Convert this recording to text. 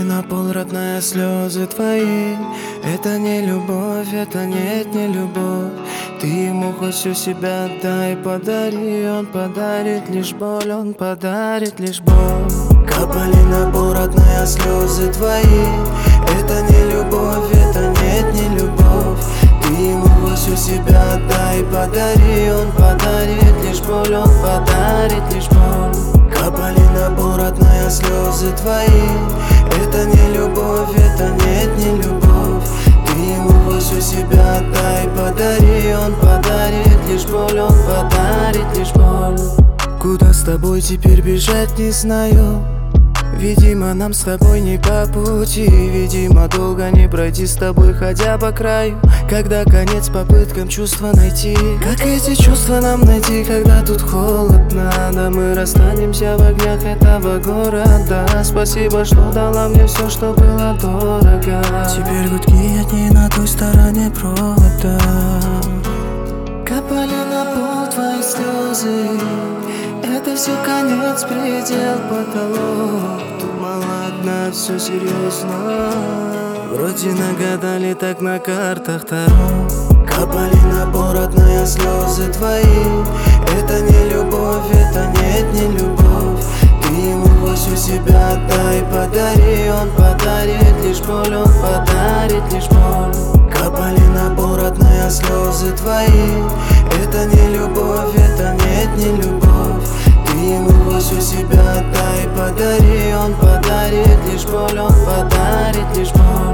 на пол, родная, слезы твои. Это не любовь, это нет, не любовь. Ты ему хоть всю себя отдай, подари. Он подарит лишь боль, он подарит лишь боль. Капали на пол, родная, слезы твои. Это не любовь, это нет, не любовь. Ты ему хоть всю себя отдай, подари. Он подарит лишь боль, он подарит лишь боль. Капали на пол, родная, слезы твои. Это не любовь, это нет, не любовь. Ты ему хоть всю себя отдай, подари. Он подарит лишь боль, он подарит лишь боль. Куда с тобой теперь бежать, не знаю. Видимо, нам с тобой не по пути. Видимо, долго не пройти с тобой, ходя по краю. Когда конец попыткам чувства найти. Как эти чувства нам найти, когда тут холодно? Да мы расстанемся в огнях этого города. Спасибо, что дала мне все, что было дорого. Теперь гудки от ней на той стороне провода. Капали на пол твои слезы. Это все конец, предел, потолок. Думала, одна, все серьезно. Вроде нагадали так на картах Таро. Капали на пол, родная, слезы твои. Это не любовь, это нет, не любовь. Ты ему хоть всю себя отдай, подари. Он подарит лишь боль, он подарит лишь боль. Капали на пол, родная, слезы твои. Это не любовь, это нет, не любовь. Ты ему хоть всю себя отдай, подари. Он подарит лишь боль, он подарит лишь боль.